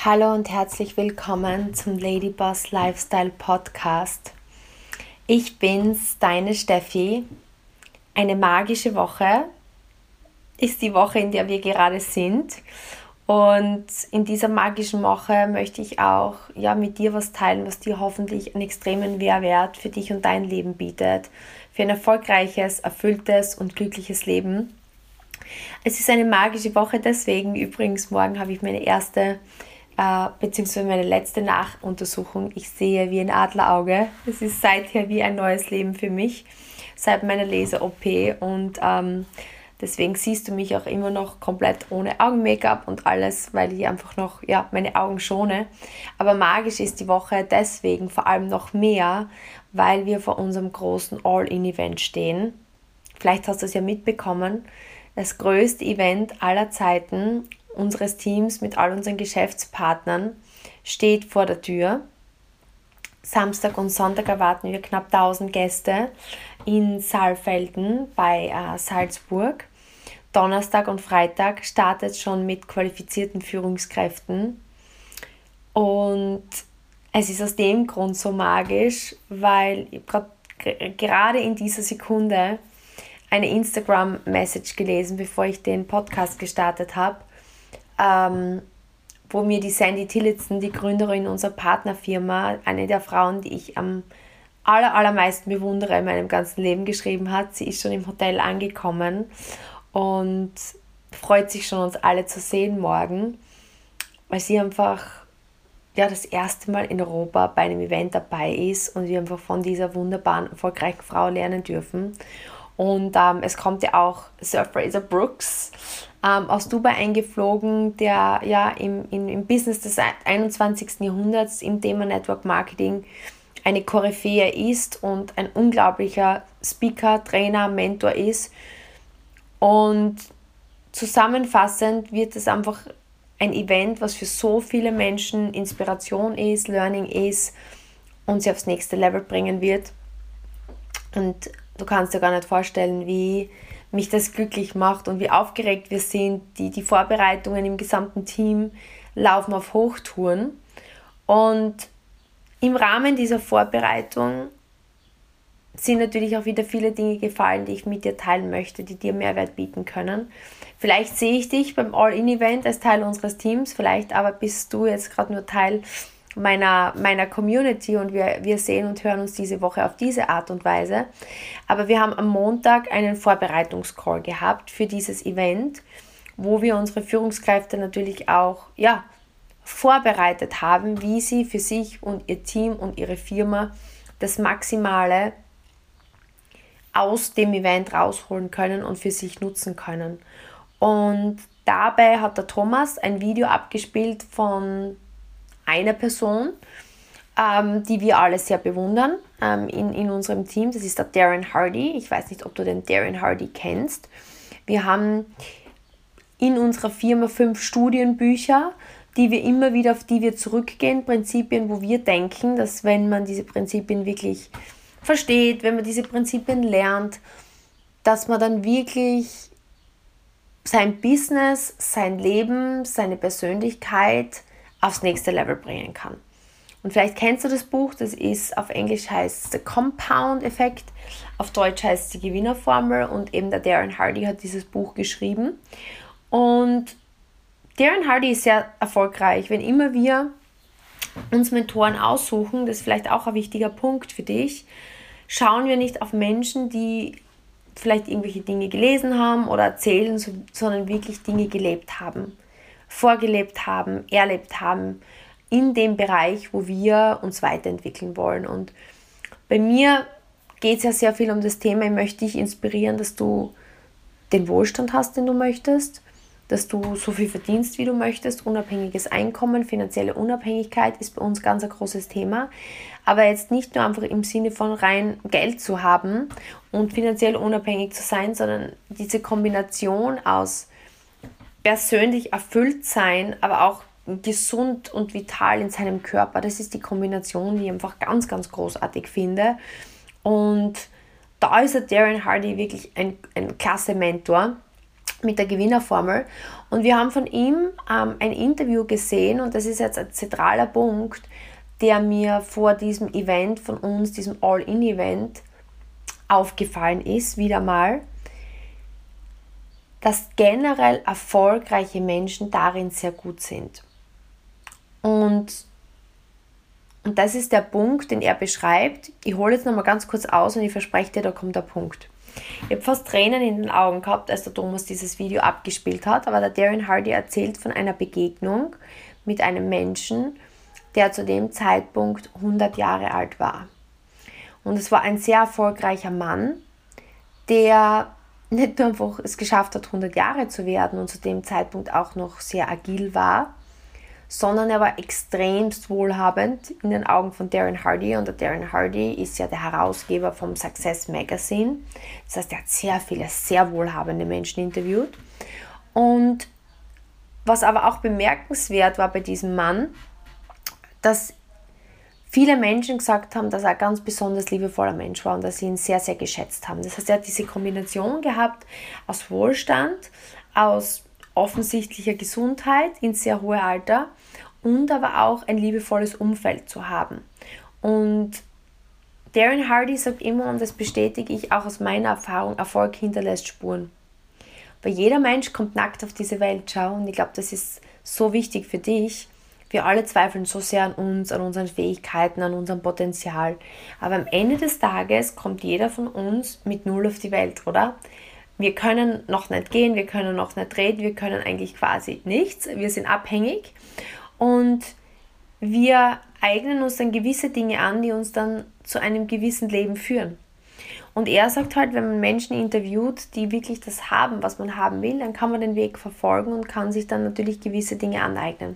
Hallo und herzlich willkommen zum Ladyboss Lifestyle Podcast. Ich bin's, deine Steffi. Eine magische Woche ist die Woche, in der wir gerade sind. Und in dieser magischen Woche möchte ich auch mit dir was teilen, was dir hoffentlich einen extremen Mehrwert für dich und dein Leben bietet. Für ein erfolgreiches, erfülltes und glückliches Leben. Es ist eine magische Woche, deswegen übrigens morgen habe ich meine erste beziehungsweise meine letzte Nachuntersuchung. Ich sehe wie ein Adlerauge. Es ist seither wie ein neues Leben für mich, seit meiner Laser-OP und deswegen siehst du mich auch immer noch komplett ohne Augen-Make-up und alles, weil ich einfach noch meine Augen schone. Aber magisch ist die Woche deswegen vor allem noch mehr, weil wir vor unserem großen All-In-Event stehen. Vielleicht hast du es ja mitbekommen. Das größte Event aller Zeiten unseres Teams mit all unseren Geschäftspartnern steht vor der Tür. Samstag und Sonntag erwarten wir knapp 1000 Gäste in Saalfelden bei Salzburg. Donnerstag und Freitag startet es schon mit qualifizierten Führungskräften. Und es ist aus dem Grund so magisch, weil ich gerade in dieser Sekunde eine Instagram-Message gelesen, bevor ich den Podcast gestartet habe, wo mir die Sandy Tillotson, die Gründerin unserer Partnerfirma, eine der Frauen, die ich am allermeisten bewundere in meinem ganzen Leben, geschrieben hat. Sie ist schon im Hotel angekommen und freut sich schon, uns alle zu sehen morgen, weil sie einfach das erste Mal in Europa bei einem Event dabei ist und wir einfach von dieser wunderbaren, erfolgreichen Frau lernen dürfen. Und es kommt ja auch Sir Fraser Brooks aus Dubai eingeflogen, der im Business des 21. Jahrhunderts im Thema Network Marketing eine Koryphäe ist und ein unglaublicher Speaker, Trainer, Mentor ist. Und zusammenfassend wird es einfach ein Event, was für so viele Menschen Inspiration ist, Learning ist und sie aufs nächste Level bringen wird. Und du kannst dir gar nicht vorstellen, wie mich das glücklich macht und wie aufgeregt wir sind. Die Vorbereitungen im gesamten Team laufen auf Hochtouren. Und im Rahmen dieser Vorbereitung sind natürlich auch wieder viele Dinge gefallen, die ich mit dir teilen möchte, die dir Mehrwert bieten können. Vielleicht sehe ich dich beim All-In-Event als Teil unseres Teams, vielleicht aber bist du jetzt gerade nur Teil meiner Community und wir sehen und hören uns diese Woche auf diese Art und Weise. Aber wir haben am Montag einen Vorbereitungscall gehabt für dieses Event, wo wir unsere Führungskräfte natürlich auch vorbereitet haben, wie sie für sich und ihr Team und ihre Firma das Maximale aus dem Event rausholen können und für sich nutzen können. Und dabei hat der Thomas ein Video abgespielt von einer Person, die wir alle sehr bewundern in unserem Team. Das ist der Darren Hardy. Ich weiß nicht, ob du den Darren Hardy kennst. Wir haben in unserer Firma 5 Studienbücher, die wir immer wieder, auf die wir zurückgehen, Prinzipien, wo wir denken, dass wenn man diese Prinzipien wirklich versteht, wenn man diese Prinzipien lernt, dass man dann wirklich sein Business, sein Leben, seine Persönlichkeit aufs nächste Level bringen kann. Und vielleicht kennst du das Buch, das ist auf Englisch heißt The Compound Effect, auf Deutsch heißt es die Gewinnerformel und eben der Darren Hardy hat dieses Buch geschrieben. Und Darren Hardy ist sehr erfolgreich. Wenn immer wir uns Mentoren aussuchen, das ist vielleicht auch ein wichtiger Punkt für dich, schauen wir nicht auf Menschen, die vielleicht irgendwelche Dinge gelesen haben oder erzählen, sondern wirklich Dinge gelebt haben, vorgelebt haben, erlebt haben in dem Bereich, wo wir uns weiterentwickeln wollen. Und bei mir geht es ja sehr viel um das Thema, ich möchte dich inspirieren, dass du den Wohlstand hast, den du möchtest, dass du so viel verdienst, wie du möchtest. Unabhängiges Einkommen, finanzielle Unabhängigkeit ist bei uns ganz ein großes Thema. Aber jetzt nicht nur einfach im Sinne von rein Geld zu haben und finanziell unabhängig zu sein, sondern diese Kombination aus persönlich erfüllt sein, aber auch gesund und vital in seinem Körper. Das ist die Kombination, die ich einfach ganz, ganz großartig finde. Und da ist der Darren Hardy wirklich ein klasse Mentor. mit der Gewinnerformel. Und wir haben von ihm ein Interview gesehen und das ist jetzt ein zentraler Punkt, der mir vor diesem Event von uns, diesem All-In-Event, aufgefallen ist, wieder mal, dass generell erfolgreiche Menschen darin sehr gut sind. Und das ist der Punkt, den er beschreibt. Ich hole jetzt nochmal ganz kurz aus und ich verspreche dir, da kommt der Punkt. Ich habe fast Tränen in den Augen gehabt, als der Thomas dieses Video abgespielt hat, aber der Darren Hardy erzählt von einer Begegnung mit einem Menschen, der zu dem Zeitpunkt 100 Jahre alt war. Und es war ein sehr erfolgreicher Mann, der nicht nur einfach es geschafft hat, 100 Jahre zu werden und zu dem Zeitpunkt auch noch sehr agil war, sondern er war extremst wohlhabend in den Augen von Darren Hardy. Und der Darren Hardy ist ja der Herausgeber vom Success Magazine. Das heißt, er hat sehr viele, sehr wohlhabende Menschen interviewt. Und was aber auch bemerkenswert war bei diesem Mann, dass viele Menschen gesagt haben, dass er ein ganz besonders liebevoller Mensch war und dass sie ihn sehr, sehr geschätzt haben. Das heißt, er hat diese Kombination gehabt aus Wohlstand, aus offensichtlicher Gesundheit ins sehr hohe Alter und aber auch ein liebevolles Umfeld zu haben. Und Darren Hardy sagt immer, und das bestätige ich auch aus meiner Erfahrung, Erfolg hinterlässt Spuren. Weil jeder Mensch kommt nackt auf diese Welt, schau, und ich glaube, das ist so wichtig für dich. Wir alle zweifeln so sehr an uns, an unseren Fähigkeiten, an unserem Potenzial. Aber am Ende des Tages kommt jeder von uns mit Null auf die Welt, oder? Wir können noch nicht gehen, wir können noch nicht reden, wir können eigentlich quasi nichts. Wir sind abhängig und wir eignen uns dann gewisse Dinge an, die uns dann zu einem gewissen Leben führen. Und er sagt halt, wenn man Menschen interviewt, die wirklich das haben, was man haben will, dann kann man den Weg verfolgen und kann sich dann natürlich gewisse Dinge aneignen.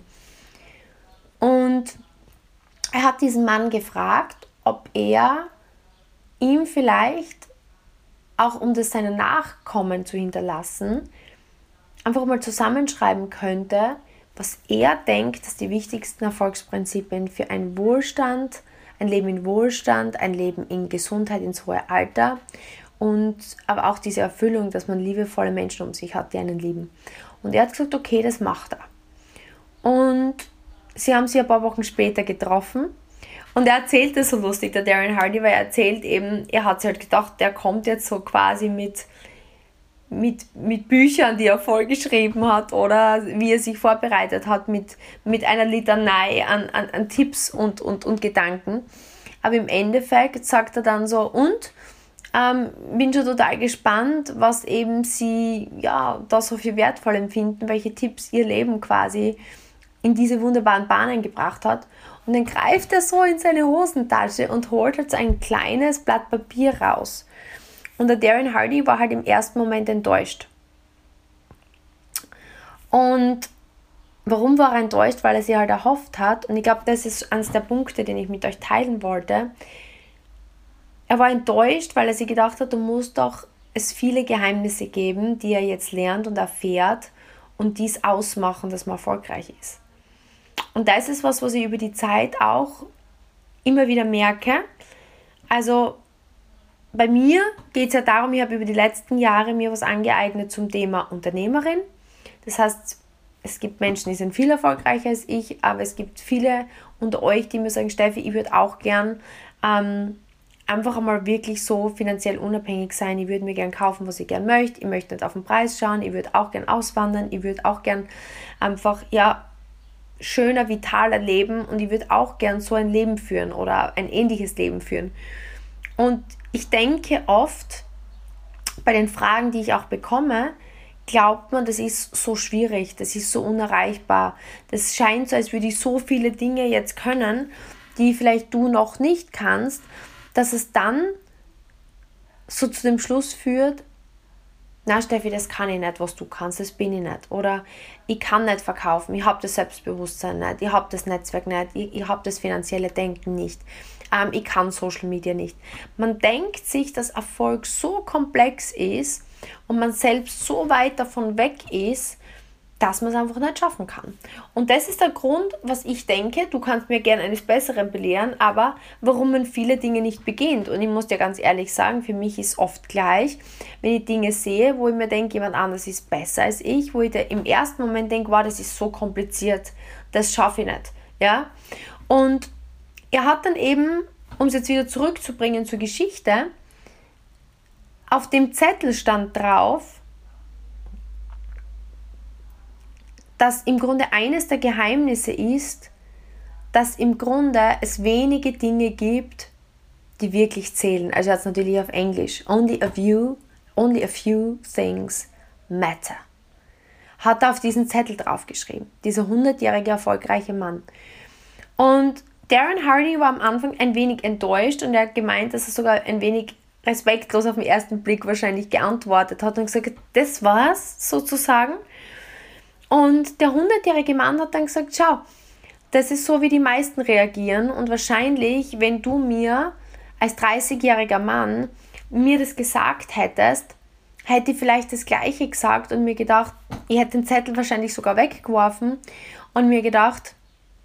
Und er hat diesen Mann gefragt, ob er ihm vielleicht, auch um das seinen Nachkommen zu hinterlassen, einfach mal zusammenschreiben könnte, was er denkt, dass die wichtigsten Erfolgsprinzipien für einen Wohlstand, ein Leben in Wohlstand, ein Leben in Gesundheit ins hohe Alter und aber auch diese Erfüllung, dass man liebevolle Menschen um sich hat, die einen lieben. Und er hat gesagt, okay, das macht er. Und sie haben sich ein paar Wochen später getroffen und er erzählt das so lustig, der Darren Hardy, weil er erzählt eben, er hat sich halt gedacht, der kommt jetzt so quasi mit Büchern, die er vollgeschrieben hat oder wie er sich vorbereitet hat mit einer Litanei an Tipps und Gedanken. Aber im Endeffekt sagt er dann so, bin schon total gespannt, was eben sie da so viel wertvoll empfinden, welche Tipps ihr Leben quasi in diese wunderbaren Bahnen gebracht hat. Und dann greift er so in seine Hosentasche und holt halt so ein kleines Blatt Papier raus. Und der Darren Hardy war halt im ersten Moment enttäuscht. Und warum war er enttäuscht? Weil er sich halt erhofft hat. Und ich glaube, das ist eines der Punkte, den ich mit euch teilen wollte. Er war enttäuscht, weil er sich gedacht hat, es viele Geheimnisse geben, die er jetzt lernt und erfährt und dies ausmachen, dass man erfolgreich ist. Und das ist was ich über die Zeit auch immer wieder merke. Also bei mir geht es ja darum, ich habe über die letzten Jahre mir was angeeignet zum Thema Unternehmerin. Das heißt, es gibt Menschen, die sind viel erfolgreicher als ich, aber es gibt viele unter euch, die mir sagen, Steffi, ich würde auch gern einfach einmal wirklich so finanziell unabhängig sein. Ich würde mir gern kaufen, was ich gern möchte. Ich möchte nicht auf den Preis schauen. Ich würde auch gern auswandern. Ich würde auch gern einfach, schöner, vitaler leben und ich würde auch gern so ein Leben führen oder ein ähnliches Leben führen. Und ich denke oft, bei den Fragen, die ich auch bekomme, glaubt man, das ist so schwierig, das ist so unerreichbar. Das scheint so, als würde ich so viele Dinge jetzt können, die vielleicht du noch nicht kannst, dass es dann so zu dem Schluss führt, na Steffi, das kann ich nicht, was du kannst, das bin ich nicht. Oder ich kann nicht verkaufen, ich habe das Selbstbewusstsein nicht, ich habe das Netzwerk nicht, ich habe das finanzielle Denken nicht, ich kann Social Media nicht. Man denkt sich, dass Erfolg so komplex ist und man selbst so weit davon weg ist, dass man es einfach nicht schaffen kann. Und das ist der Grund, was ich denke, du kannst mir gerne eines Besseren belehren, aber warum man viele Dinge nicht beginnt. Und ich muss dir ganz ehrlich sagen, für mich ist oft gleich, wenn ich Dinge sehe, wo ich mir denke, jemand anderes ist besser als ich, wo ich im ersten Moment denke, wow, das ist so kompliziert, das schaffe ich nicht. Ja? Und er hat dann eben, um es jetzt wieder zurückzubringen zur Geschichte, auf dem Zettel stand drauf, dass im Grunde eines der Geheimnisse ist, dass im Grunde es wenige Dinge gibt, die wirklich zählen. Also jetzt natürlich auf Englisch. Only a few things matter. Hat er auf diesen Zettel draufgeschrieben. Dieser 100-jährige erfolgreiche Mann. Und Darren Hardy war am Anfang ein wenig enttäuscht und er hat gemeint, dass er sogar ein wenig respektlos auf den ersten Blick wahrscheinlich geantwortet hat und gesagt, das war's sozusagen. Und der 100-jährige Mann hat dann gesagt, schau, das ist so, wie die meisten reagieren und wahrscheinlich, wenn du mir als 30-jähriger Mann mir das gesagt hättest, hätte ich vielleicht das Gleiche gesagt und mir gedacht, ich hätte den Zettel wahrscheinlich sogar weggeworfen und mir gedacht,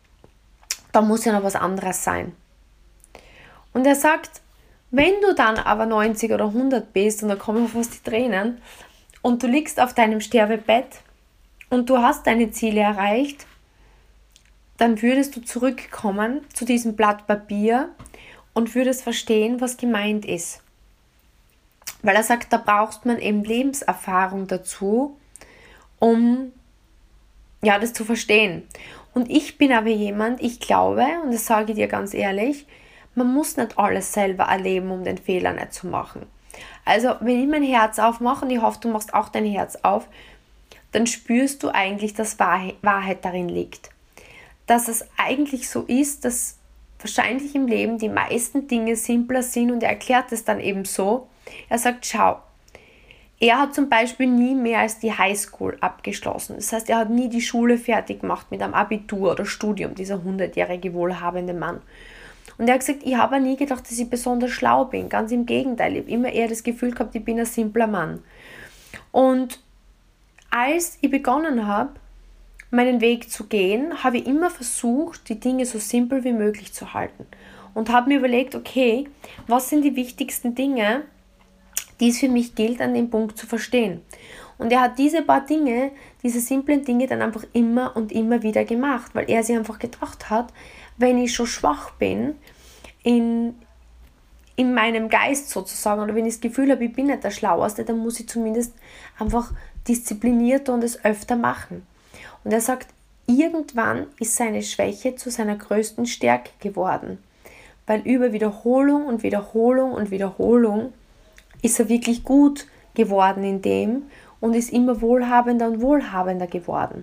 da muss ja noch was anderes sein. Und er sagt, wenn du dann aber 90 oder 100 bist und da kommen fast die Tränen und du liegst auf deinem Sterbebett und du hast deine Ziele erreicht, dann würdest du zurückkommen zu diesem Blatt Papier und würdest verstehen, was gemeint ist. Weil er sagt, da braucht man eben Lebenserfahrung dazu, um das zu verstehen. Und ich bin aber jemand, ich glaube, und das sage ich dir ganz ehrlich, man muss nicht alles selber erleben, um den Fehler nicht zu machen. Also wenn ich mein Herz aufmache, und ich hoffe, du machst auch dein Herz auf, dann spürst du eigentlich, dass Wahrheit darin liegt. Dass es eigentlich so ist, dass wahrscheinlich im Leben die meisten Dinge simpler sind und er erklärt es dann eben so. Er sagt, schau, er hat zum Beispiel nie mehr als die Highschool abgeschlossen. Das heißt, er hat nie die Schule fertig gemacht mit einem Abitur oder Studium, dieser 100-jährige wohlhabende Mann. Und er hat gesagt, ich habe nie gedacht, dass ich besonders schlau bin. Ganz im Gegenteil, ich habe immer eher das Gefühl gehabt, ich bin ein simpler Mann. Und als ich begonnen habe, meinen Weg zu gehen, habe ich immer versucht, die Dinge so simpel wie möglich zu halten. Und habe mir überlegt, okay, was sind die wichtigsten Dinge, die es für mich gilt, an dem Punkt zu verstehen. Und er hat diese paar Dinge, diese simplen Dinge dann einfach immer und immer wieder gemacht, weil er sich einfach gedacht hat, wenn ich schon schwach bin in meinem Geist sozusagen, oder wenn ich das Gefühl habe, ich bin nicht der Schlaueste, dann muss ich zumindest einfach disziplinierter und es öfter machen. Und er sagt, irgendwann ist seine Schwäche zu seiner größten Stärke geworden, weil über Wiederholung und Wiederholung und Wiederholung ist er wirklich gut geworden in dem und ist immer wohlhabender und wohlhabender geworden.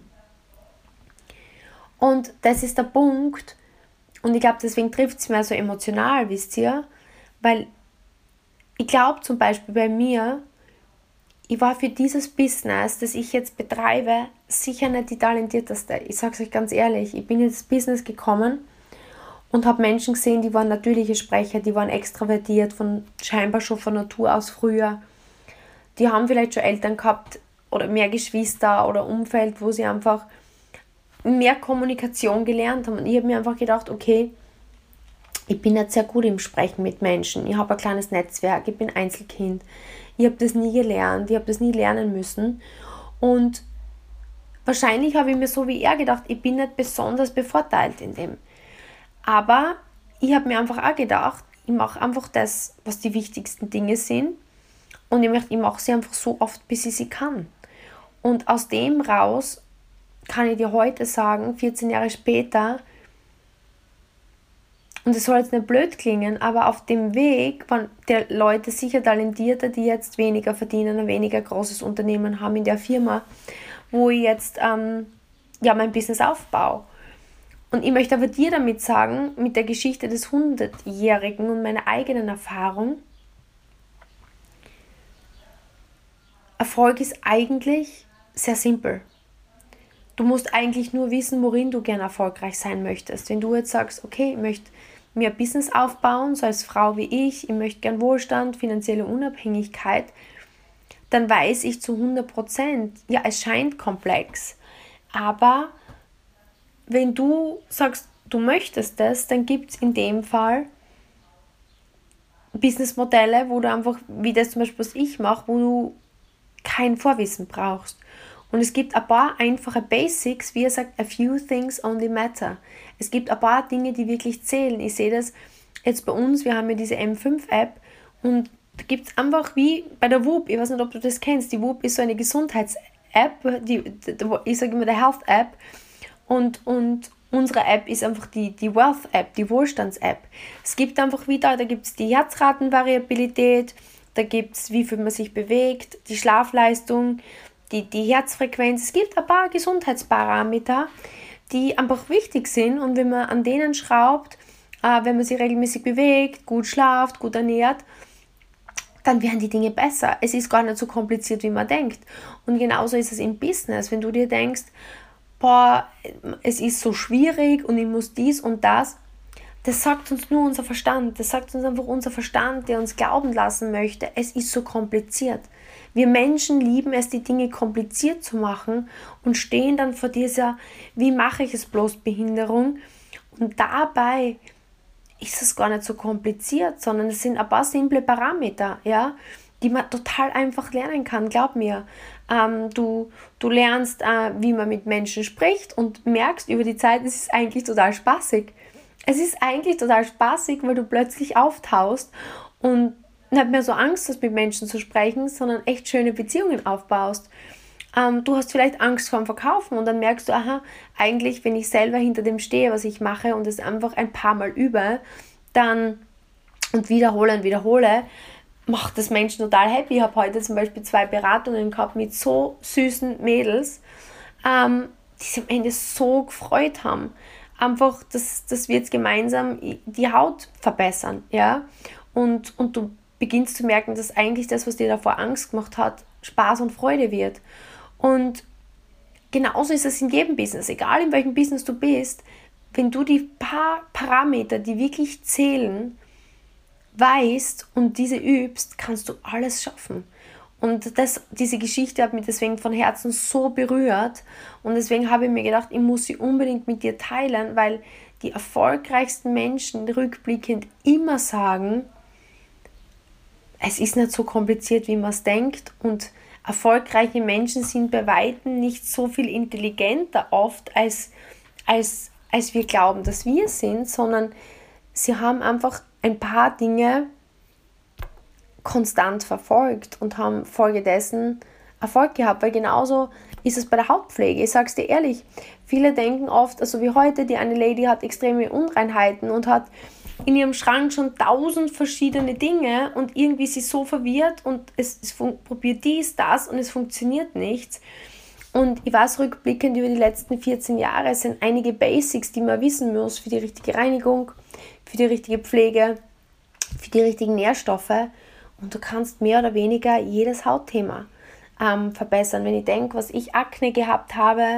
Und das ist der Punkt, und ich glaube, deswegen trifft es mir so emotional, wisst ihr, weil ich glaube zum Beispiel bei mir, ich war für dieses Business, das ich jetzt betreibe, sicher nicht die talentierteste. Ich sage es euch ganz ehrlich, ich bin ins Business gekommen und habe Menschen gesehen, die waren natürliche Sprecher, die waren extravertiert, scheinbar schon von Natur aus früher. Die haben vielleicht schon Eltern gehabt oder mehr Geschwister oder Umfeld, wo sie einfach mehr Kommunikation gelernt haben. Und ich habe mir einfach gedacht, okay, ich bin nicht sehr gut im Sprechen mit Menschen. Ich habe ein kleines Netzwerk, ich bin Einzelkind. Ich habe das nie gelernt, ich habe das nie lernen müssen. Und wahrscheinlich habe ich mir so wie er gedacht, ich bin nicht besonders bevorteilt in dem. Aber ich habe mir einfach auch gedacht, ich mache einfach das, was die wichtigsten Dinge sind. Und ich mache sie einfach so oft, bis ich sie kann. Und aus dem raus kann ich dir heute sagen, 14 Jahre später, und es soll jetzt nicht blöd klingen, aber auf dem Weg waren die Leute sicher talentierter, die jetzt weniger verdienen, ein weniger großes Unternehmen haben in der Firma, wo ich jetzt mein Business aufbaue. Und ich möchte aber dir damit sagen, mit der Geschichte des 100-Jährigen und meiner eigenen Erfahrung, Erfolg ist eigentlich sehr simpel. Du musst eigentlich nur wissen, worin du gerne erfolgreich sein möchtest. Wenn du jetzt sagst, okay, ich möchte mir ein Business aufbauen, so als Frau wie ich möchte gern Wohlstand, finanzielle Unabhängigkeit, dann weiß ich zu 100%, ja, es scheint komplex. Aber wenn du sagst, du möchtest das, dann gibt es in dem Fall Businessmodelle, wo du einfach, wie das zum Beispiel, was ich mache, wo du kein Vorwissen brauchst. Und es gibt ein paar einfache Basics, wie er sagt, a few things only matter. Es gibt ein paar Dinge, die wirklich zählen. Ich sehe das jetzt bei uns, wir haben ja diese M5-App und da gibt es einfach wie bei der Whoop, ich weiß nicht, ob du das kennst, die Whoop ist so eine Gesundheits-App, ich sage immer der Health-App und unsere App ist einfach die Wealth-App, die Wohlstands-App. Es gibt einfach wieder, da gibt es die Herzratenvariabilität, da gibt es, wie viel man sich bewegt, die Schlafleistung, die Herzfrequenz. Es gibt ein paar Gesundheitsparameter, die einfach wichtig sind und wenn man an denen schraubt, wenn man sich regelmäßig bewegt, gut schlaft, gut ernährt, dann werden die Dinge besser. Es ist gar nicht so kompliziert, wie man denkt. Und genauso ist es im Business. Wenn du dir denkst, boah, es ist so schwierig und ich muss dies und das, das sagt uns nur unser Verstand. Das sagt uns einfach unser Verstand, der uns glauben lassen möchte, es ist so kompliziert. Wir Menschen lieben es, die Dinge kompliziert zu machen und stehen dann vor dieser, wie mache ich es bloß, Behinderung. Und dabei ist es gar nicht so kompliziert, sondern es sind ein paar simple Parameter, ja, die man total einfach lernen kann, glaub mir. Du lernst, wie man mit Menschen spricht und merkst über die Zeit, es ist eigentlich total spaßig. Es ist eigentlich total spaßig, weil du plötzlich auftauchst und nicht mehr so Angst hast, mit Menschen zu sprechen, sondern echt schöne Beziehungen aufbaust. Du hast vielleicht Angst vor dem Verkaufen und dann merkst du, aha, eigentlich, wenn ich selber hinter dem stehe, was ich mache und es einfach ein paar Mal übe, dann und wiederhole, macht das Menschen total happy. Ich habe heute zum Beispiel 2 Beratungen gehabt mit so süßen Mädels, die sich am Ende so gefreut haben. Einfach, dass wir jetzt gemeinsam die Haut verbessern, ja, und du beginnst zu merken, dass eigentlich das, was dir davor Angst gemacht hat, Spaß und Freude wird. Und genauso ist es in jedem Business, egal in welchem Business du bist, wenn du die paar Parameter, die wirklich zählen, weißt und diese übst, kannst du alles schaffen. Und diese Geschichte hat mich deswegen von Herzen so berührt und deswegen habe ich mir gedacht, ich muss sie unbedingt mit dir teilen, weil die erfolgreichsten Menschen rückblickend immer sagen, es ist nicht so kompliziert, wie man es denkt und erfolgreiche Menschen sind bei Weitem nicht so viel intelligenter oft, als wir glauben, dass wir sind, sondern sie haben einfach ein paar Dinge konstant verfolgt und haben folgedessen Erfolg gehabt, weil genauso ist es bei der Hautpflege. Ich sage es dir ehrlich, viele denken oft, also wie heute, die eine Lady hat extreme Unreinheiten und hat in ihrem Schrank schon 1000 verschiedene Dinge und irgendwie ist sie so verwirrt und es probiert dies, das und es funktioniert nichts. Und ich weiß rückblickend über die letzten 14 Jahre, es sind einige Basics, die man wissen muss für die richtige Reinigung, für die richtige Pflege, für die richtigen Nährstoffe und du kannst mehr oder weniger jedes Hautthema verbessern. Wenn ich denke, was ich Akne gehabt habe,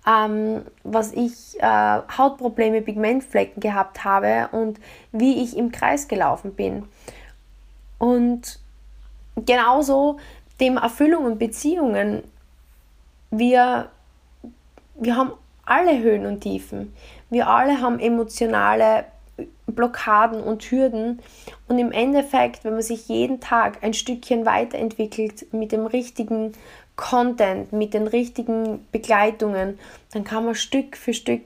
was ich Hautprobleme, Pigmentflecken gehabt habe und wie ich im Kreis gelaufen bin. Und genauso Thema Erfüllung und Beziehungen. Wir haben alle Höhen und Tiefen. Wir alle haben emotionale Blockaden und Hürden und im Endeffekt, wenn man sich jeden Tag ein Stückchen weiterentwickelt mit dem richtigen Content, mit den richtigen Begleitungen, dann kann man Stück für Stück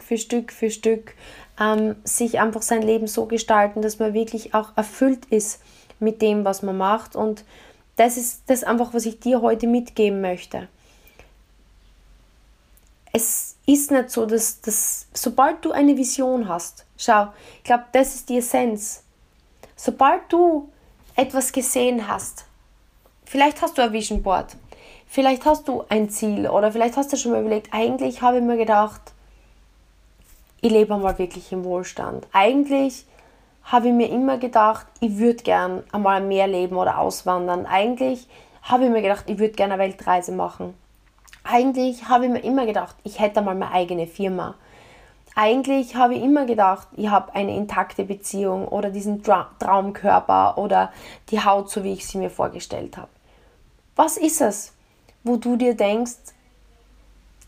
sich einfach sein Leben so gestalten, dass man wirklich auch erfüllt ist mit dem, was man macht und das ist das einfach, was ich dir heute mitgeben möchte. Es ist nicht so, dass sobald du eine Vision hast, schau, ich glaube, das ist die Essenz. Sobald du etwas gesehen hast, vielleicht hast du ein Vision Board, vielleicht hast du ein Ziel oder vielleicht hast du schon mal überlegt, eigentlich habe ich mir gedacht, ich lebe einmal wirklich im Wohlstand. Eigentlich habe ich mir immer gedacht, ich würde gern einmal mehr leben oder auswandern. Eigentlich habe ich mir gedacht, ich würde gerne eine Weltreise machen. Eigentlich habe ich mir immer gedacht, ich hätte mal meine eigene Firma. Eigentlich habe ich immer gedacht, ich habe eine intakte Beziehung oder diesen Traumkörper oder die Haut, so wie ich sie mir vorgestellt habe. Was ist es, wo du dir denkst,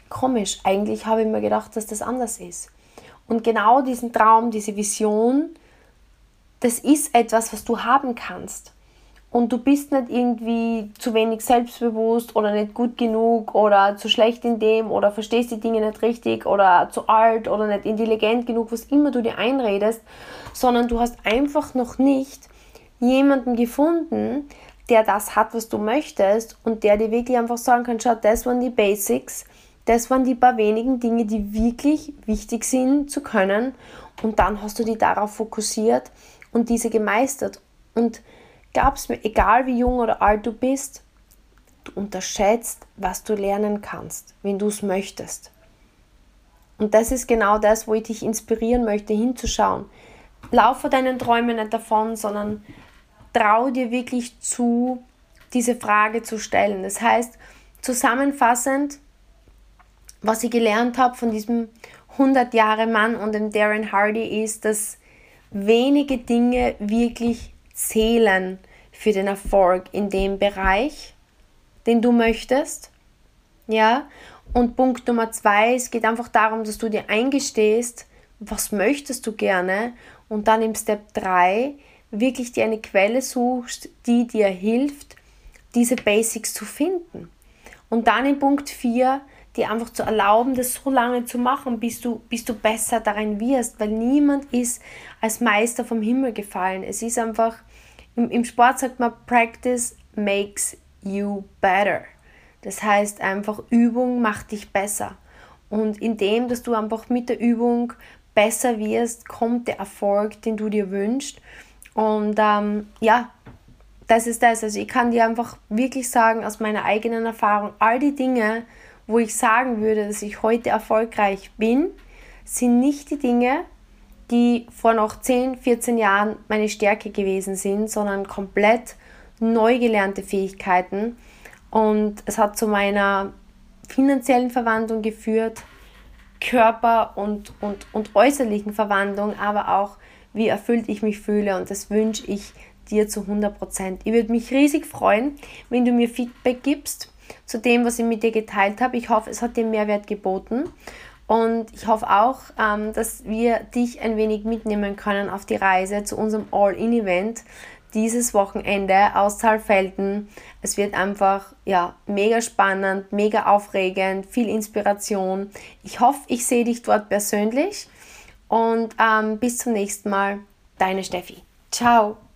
komisch, eigentlich habe ich mir gedacht, dass das anders ist. Und genau diesen Traum, diese Vision, das ist etwas, was du haben kannst. Und du bist nicht irgendwie zu wenig selbstbewusst oder nicht gut genug oder zu schlecht in dem oder verstehst die Dinge nicht richtig oder zu alt oder nicht intelligent genug, was immer du dir einredest, sondern du hast einfach noch nicht jemanden gefunden, der das hat, was du möchtest und der dir wirklich einfach sagen kann, schau, das waren die Basics, das waren die paar wenigen Dinge, die wirklich wichtig sind zu können und dann hast du dich darauf fokussiert und diese gemeistert. Und glaub's mir, egal wie jung oder alt du bist, du unterschätzt, was du lernen kannst, wenn du es möchtest. Und das ist genau das, wo ich dich inspirieren möchte, hinzuschauen. Lauf vor deinen Träumen nicht davon, sondern trau dir wirklich zu, diese Frage zu stellen. Das heißt, zusammenfassend, was ich gelernt habe von diesem 100-Jahre-Mann und dem Darren Hardy ist, dass wenige Dinge wirklich zählen für den Erfolg in dem Bereich, den du möchtest. Ja? Und Punkt Nummer 2, es geht einfach darum, dass du dir eingestehst, was möchtest du gerne und dann im Step 3 wirklich dir eine Quelle suchst, die dir hilft, diese Basics zu finden. Und dann in Punkt 4, dir einfach zu erlauben, das so lange zu machen, bis du besser darin wirst, weil niemand ist als Meister vom Himmel gefallen. Es ist einfach, im Sport sagt man, Practice makes you better. Das heißt einfach, Übung macht dich besser. Und indem, dass du einfach mit der Übung besser wirst, kommt der Erfolg, den du dir wünschst. Und das ist das. Also ich kann dir einfach wirklich sagen, aus meiner eigenen Erfahrung, all die Dinge, wo ich sagen würde, dass ich heute erfolgreich bin, sind nicht die Dinge, die vor noch 10, 14 Jahren meine Stärke gewesen sind, sondern komplett neu gelernte Fähigkeiten. Und es hat zu meiner finanziellen Verwandlung geführt, Körper- und äußerlichen Verwandlung, aber auch, wie erfüllt ich mich fühle. Und das wünsche ich dir zu 100%. Ich würde mich riesig freuen, wenn du mir Feedback gibst zu dem, was ich mit dir geteilt habe. Ich hoffe, es hat dir Mehrwert geboten. Und ich hoffe auch, dass wir dich ein wenig mitnehmen können auf die Reise zu unserem All-In-Event dieses Wochenende aus Saalfelden. Es wird einfach mega spannend, mega aufregend, viel Inspiration. Ich hoffe, ich sehe dich dort persönlich und bis zum nächsten Mal. Deine Steffi. Ciao.